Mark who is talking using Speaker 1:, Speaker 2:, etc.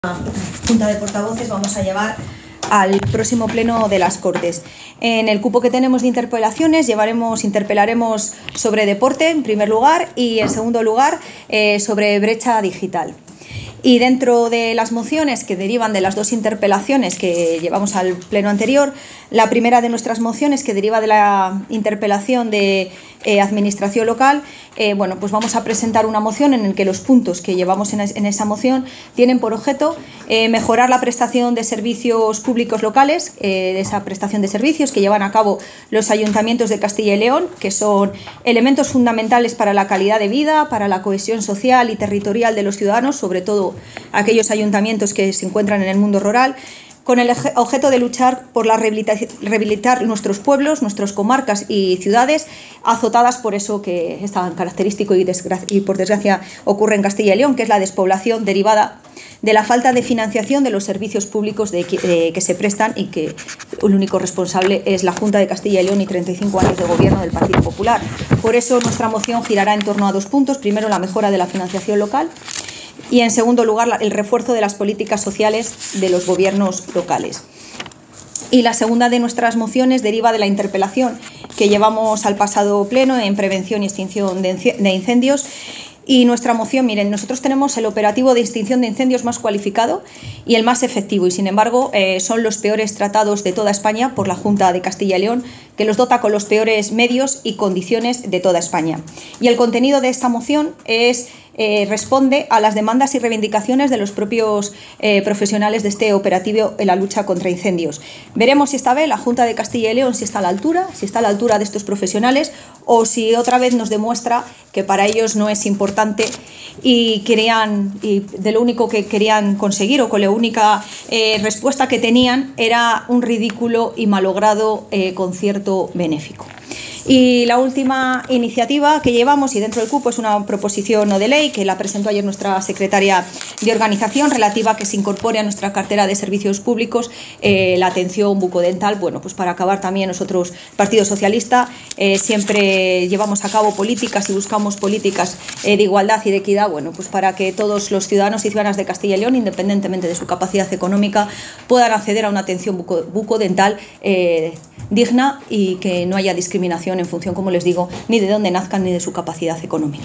Speaker 1: Junta de Portavoces vamos a llevar al próximo pleno de las Cortes. En el cupo que tenemos de interpelaciones interpelaremos sobre deporte en primer lugar y en segundo lugar sobre brecha digital. Y dentro de las mociones que derivan de las dos interpelaciones que llevamos al pleno anterior, la primera de nuestras mociones, que deriva de la interpelación de administración local, pues vamos a presentar una moción en la que los puntos que llevamos en esa moción tienen por objeto mejorar la prestación de servicios públicos locales, de esa prestación de servicios que llevan a cabo los ayuntamientos de Castilla y León, que son elementos fundamentales para la calidad de vida, para la cohesión social y territorial de los ciudadanos, sobre todo aquellos ayuntamientos que se encuentran en el mundo rural, con el objeto de luchar por rehabilitar nuestros pueblos, nuestras comarcas y ciudades azotadas por eso que es tan característico y por desgracia ocurre en Castilla y León, que es la despoblación derivada de la falta de financiación de los servicios públicos que se prestan y que el único responsable es la Junta de Castilla y León y 35 años de gobierno del Partido Popular. Por eso nuestra moción girará en torno a dos puntos. Primero, la mejora de la financiación local y, en segundo lugar, el refuerzo de las políticas sociales de los gobiernos locales. Y la segunda de nuestras mociones deriva de la interpelación que llevamos al pasado pleno en prevención y extinción de incendios. Y nuestra moción, miren, nosotros tenemos el operativo de extinción de incendios más cualificado y el más efectivo, y sin embargo son los peores tratados de toda España por la Junta de Castilla y León, que los dota con los peores medios y condiciones de toda España. Y el contenido de esta moción responde a las demandas y reivindicaciones de los propios profesionales de este operativo en la lucha contra incendios. Veremos si esta vez la Junta de Castilla y León si está a la altura de estos profesionales, o si otra vez nos demuestra que para ellos no es importante y de lo único que querían conseguir, o con la única respuesta que tenían, era un ridículo y malogrado concierto benéfico. Y la última iniciativa que llevamos y dentro del cupo es una proposición no de ley que la presentó ayer nuestra secretaria de organización, relativa a que se incorpore a nuestra cartera de servicios públicos la atención bucodental. Pues para acabar también nosotros, Partido Socialista, siempre llevamos a cabo políticas y buscamos políticas de igualdad y de equidad, pues para que todos los ciudadanos y ciudadanas de Castilla y León, independientemente de su capacidad económica, puedan acceder a una atención bucodental digna y que no haya discriminación en función, como les digo, ni de dónde nazcan ni de su capacidad económica.